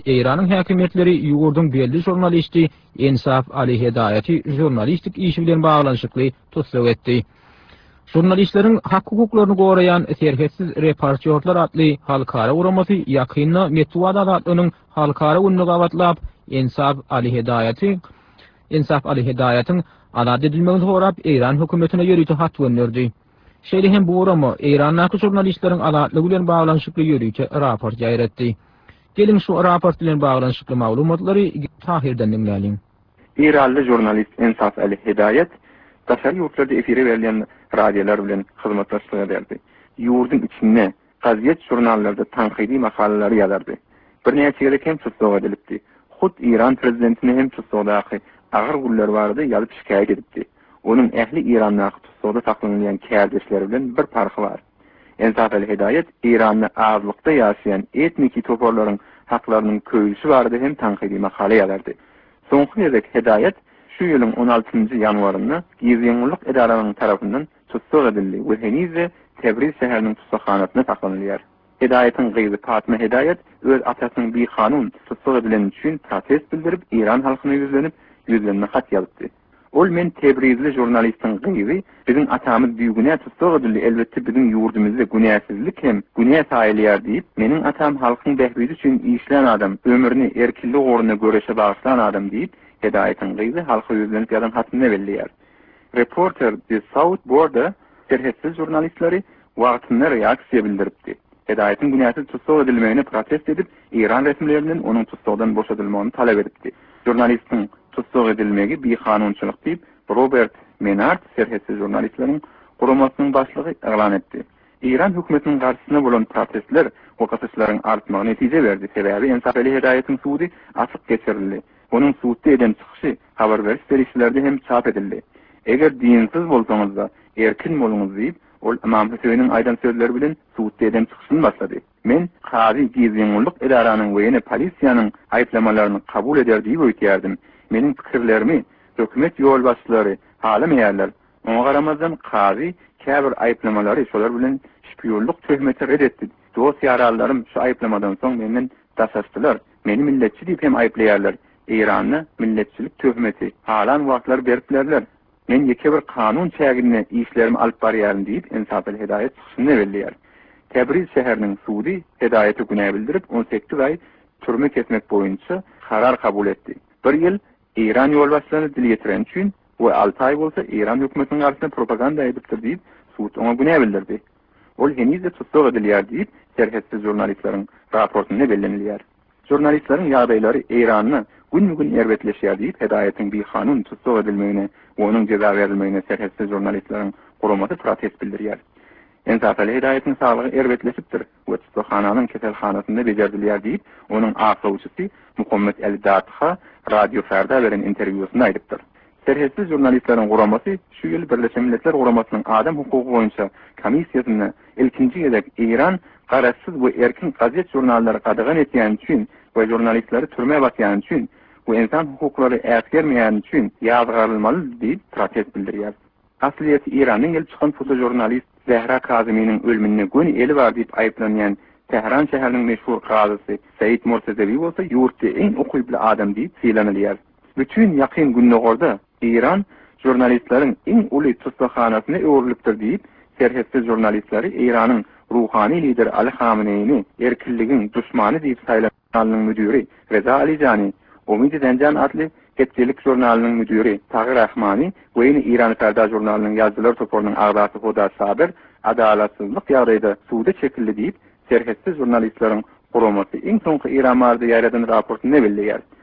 Eýranyň häkimetleri ýurdun belli jurnalisti Ensaf Ali Hedayaty jurnalistik işi bilen baglanyşykly tutsak etdi. Jurnalistleriň hak hukuklaryny goraýan Serhetsiz Reportjörler adly halkara uramasy ýakynda Metuwa adatynyň halkara gününe gawatlap Ensaf Ali Hedayatyň azad edilmegini sorap Eýran hökümetine ýörüýti hat gönderdi. Şeýle hem bu urama Eýrandaky jurnalistleriň azatlygy bilen baglanyşykly ýörüýti raport ýaýır etdi. Gelin şu raport bilen baglanyşykly maglumatlary Tahirden dinläýin. İranlı jurnalist Ensaf Ali Hedayat daşary ýurtlarda efire berilen radiolar bilen hyzmatlaşyk ederdi. Ýurdun içinde gaziet jurnallarda tanqidi makalelary ýazardy. Bir näçe ýere hem tutsak edilipdi. Hut İran prezidentine hem tutsakdaky agyr gullar bardy ýalyp şikayet edipdi. Onun ähli İrandaky tutsakda saklanýan kärdeşleri bilen bir farky bar. Ensaf Ali Hedayat İranny azlykda ýaşaýan etniki toparlaryň haklarynyň köýüşi bardy hem tanqidi makale ýazardy. Soňky ýerde Hedayat şu ýylyň 16-njy ýanwarynda Gizgenlik edaranyň tarapyndan tutsak edildi we henize Tebriz şäheriniň tutsakxanasyna saklanýar. Hedayatyň gyzy Fatma Hedayat öz atasynyň bir kanun tutsak edilen üçin protest bildirip İran halkyna yüzlenme hat ýazypdy. Ol men Tebrizli jurnalistiň gyzy biziň atamyz büýügüne tutsak edildi, elbetde biziň ýurdumyzda günäsizlik hem günä saýylýar diýip meniň atam halkyň behbudi üçin işlän adam, ömrüni erkinlik uğruna göreşe bagşlanan adam diýip Hedayatyň gyzy halka yüzlenip ýazan hatyny belleýär. Reporter The South Border serhetsiz jurnalistleri wagtyny reaksiýa bildiripdi. Hedayatyň günäsiz tutsak edilmegine protest edip İran resmileriniň onuň tutsakdan boşadylmagyny talep edipdi. Jurnalistiň tutsak edilmegi bir kanunçylyk diýip Robert Menard serhetsiz jurnalistleriň guramasynyň başlygy elan etdi. İran hökümetiniň garşysyna bolan protestler wakatyşlaryň artmagyna netije berdi. Sebäbi Ensaf Ali Hedayatyň sudy açyk geçirildi. Onuň suwtda eden çykyşy habar beriş derişlerde hem çap edildi. Eger dinsiz bolsaňyz-da erkin boluňuz diýip ol Imam Hüseyniň aýdan sözleri bilen suwtda eden çykyşyny başlady. Men Kazi Gizgenlik edaranyň we polisiýanyň aýplamalaryny kabul eder diýip öýtýärdim. Meniň pikirlerimi hökümet ýol başçylary halameýärler. Oňa garamazdan Kazi käbir aýplamalary şolar bilen şpiyonluk töhmeti redetdi. Dost ýarallarym şu aýplamadan soň menden daşaşdylar. Meni milletçi diýip hem aýplaýarlar. İran'ı milletçilik töhmeti halan wagtlar beriplerler. Men ýeke bir kanun çägine işlerimi alyp barýaryn diýip Ensaf Ali Hedayat çykyşyny belleýär. Tebriz şäheriniň sudy Hedayaty günä bildirip 18 ay türme ketmek boýunça karar kabul etdi. Bir ýyl İran ýolbaşçylaryny dil getiren üçin we 6 ay bolsa İran hökümetiniň arasynda propaganda edipdir diýip sud oňa günä bildirdi. Ol henize tutsak edilýär diýip serhetsiz jurnalistleriň raportyny bellenilýär. Jurnalistleriň ýagdaýlary İranyny gün erbetleşýär diýip Hedayatyň bir kanun tutsak edilmegine we onuň ceza berilmegine serhetsiz jurnalistleriň guramasy protest bildirýär. Ensaf Ali Hedayatyň saglygy erbetleşipdir we tutsakhananyň keselhanasynda bejerdiler diýip onuň aklawçysy Muhammed Ali Datha Radio Ferda beren interwýusynda aýdypdyr. Serhetsiz jurnalistleriň guramasy şu ýyl Birleşen Milletler Guramasynın adam hukuky boýunça komissiýasyna ilkinji ýerek İran garaşsyz we erkin gazet jurnallary gadagan etýän üçin we jurnalistleri türme batýan üçin we insan hukuklary ätgermeýän üçin ýazgarylmaly diýip protest bildirýär. Asliyeti İranyň gelip çykan fotojurnalist Zehra Kazimi'nin ölümüne gün eli var diýip aýplanýan Tehran şäheriniň meşhur gazysy Said Murtazevi bolsa ýurtda en okuýply adam diýip filanylýar. Bütün ýakyn günlerde İran jurnalistleriň en uly tutsakxanasyna öwrilipdir diýip serhetsiz jurnalistleri İranyň ruhani lider Ali Khameneýni erkinligiň düşmany diýip saýlanyň müdiri Reza Alijani, Umid Denjan adly Getçilik jurnalynyň müdiri Tagir Rahmani we İran Ferda jurnalynyň ýazgylar toparynyň agdasy Hoda Saber adalatsızlyk ýagdaýda suwda çekildi diýip serhetsiz jurnalistleriň guramasy iň soňky İran mardy ýaradan raportyny belleýär.